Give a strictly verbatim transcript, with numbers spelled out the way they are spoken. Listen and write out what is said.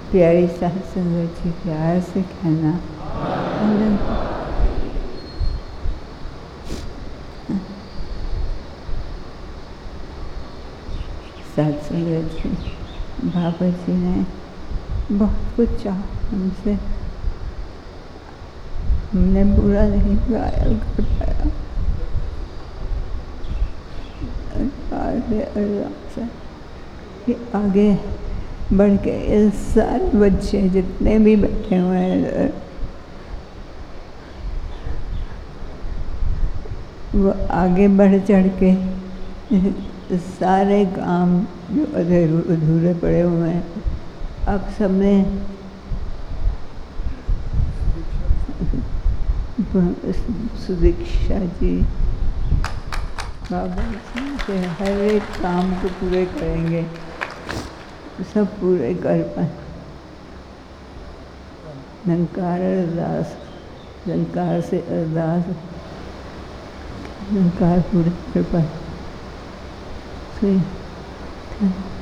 प्यारी साथ संगत जी प्यार से कहना साथ संगत जी, बाबा जी ने बहुत कुछ चाहा हमसे, हमने बुरा नहीं गाया कर पाया। कि आगे बढ़ के ये सारे बच्चे जितने भी बैठे हुए हैं वो आगे बढ़ चढ़ के सारे काम जो अधूरे अधूरे पड़े हुए हैं आप सबने सुदीक्षा जी बाबा जी हर एक काम को पूरे करेंगे, सब पूरे कर पाए। निरंकार अरदास, निरंकार से अरदास, निरंकार पूरे कर पाए।